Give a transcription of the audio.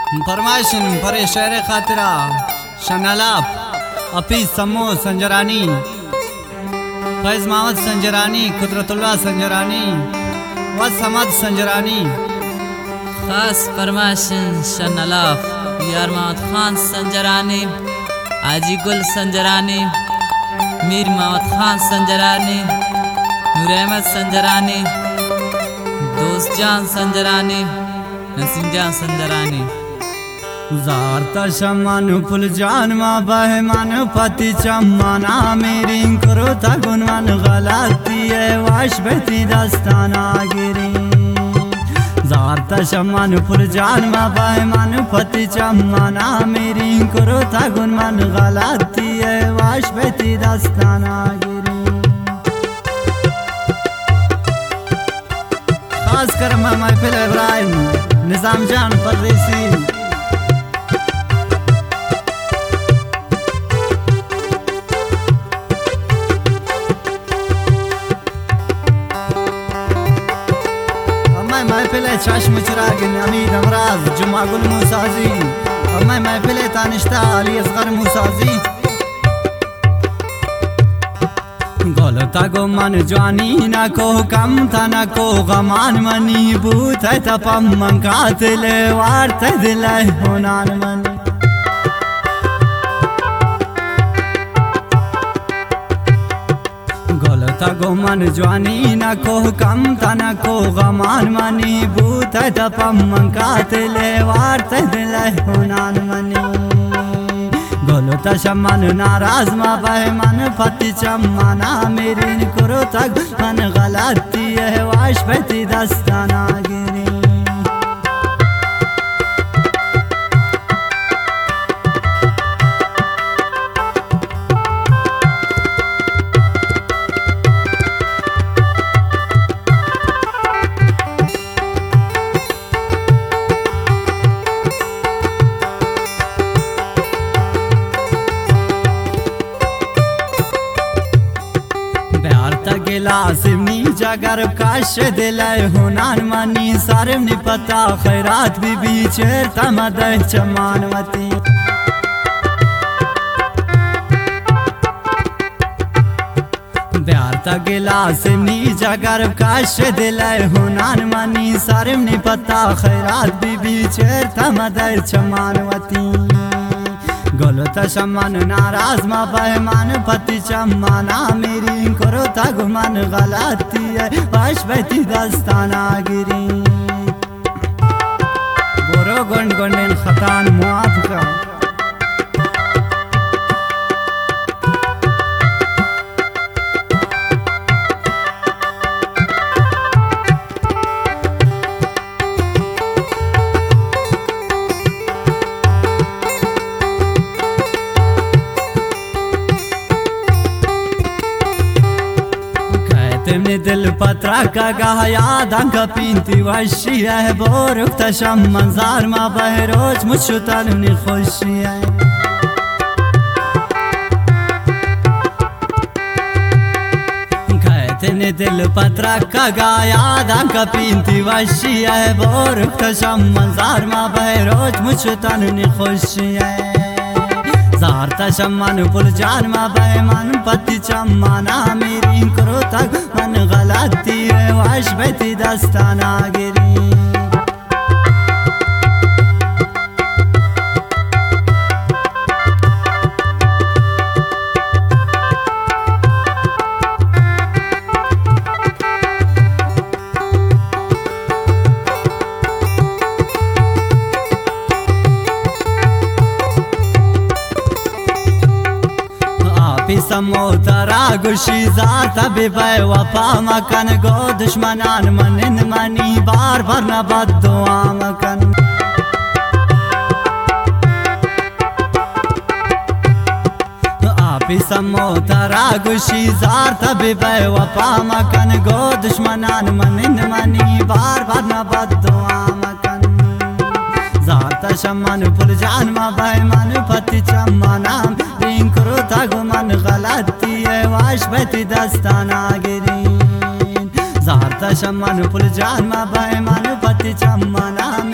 फरमाइशन फरे शहर खातिरा शनालाप अपी समो संजरानी फैज मोहम्मद संजरानी कुदरतुल्लाह संजरानी व समद संजरानी। खास फरमाइशन शनालाप यार मोहम्मद खान संजरानी, आजी गुल संजरानी, मीर मोहम्मद खान संजरानी, नूर अहमद संजरानी, दोस्त जान संजरानी, नसीम जान संजरानी। जारता शमान फुल जान मा बहमान पति चम्माना मेरी करो तगुनवन गलती है वाश बहती दस्ताना गिरी। जारता शमान फुल जान मा बहमान पति चम्माना मेरी करो तगुनवन गलती है वाश बहती दस्ताना गिरी। खास कर महफिल इब्राहिम निजाम जान परदेसी महफिल चश्म चिराग अमीद अमराज जुमा गुल मूसाजी और मैं महफिल तानिश्ता अली असगर मूसाजी। गलता गो मन जवानी न को कम था न को गमान मनी बूथ है तपम मंकातिल वार्त दिल होनान मनी। गलता गो मन जवानी न को कम था न को गमान मनी बूथ है तपम मंकातिल वार्त दिल होनान मनी। गलता शमन नाराज मा बहमान फति चम्माना मेरी करो तक मन गलती है वाश बहती दस्ताना गिरी। सिमनी जगर काश दिलाय होनान मनी सारे नि पता खैरात भी बीचेर तमद चमानवती। प्यार तगिला सिमनी जगर काश दिलाय होनान मनी सारे नि पता खैरात भी बीचेर तमद चमानवती। गलता शमन नाराज मा बहमान पति चम्माना मेरी करो तगुमन गलती है वाश बहती दस्ताना गिरी। बोरो गुंड गुंडन खतान मुआफ का तेमने दिल पत्रा का गाह याद अंक पीनती वशी है बोरुक तशम मंजार मा बहरोज मुझुतन नि खुशी है। तेने दिल पत्रा का गाह याद अंक पीनती वशी है बोरुक तशम मंजार मा बहरोज मुझुतन नि खुशी है। जारता शमन फुल जान मा बहमान पति चम्माना मेरी करो तक मन गलती है वाश बहती दस्ताना गिरी। समो तरा गुशी जात बिबय वफा मकन गो दुश्मनान मनिन मनी बार बार न बद्दुआ मकन। आपी समो तरा गुशी जात बिबय वफा मकन गो दुश्मनान मनिन मनी बार बार न बद्दुआ मकन। जारता शमन फुल जान मा बहमान पति चम्माना रिंग करो तगुमन गलती है वाश बहती दस्ताना गिरी। जारता शमन फुल जान मा बहमान पति चम्माना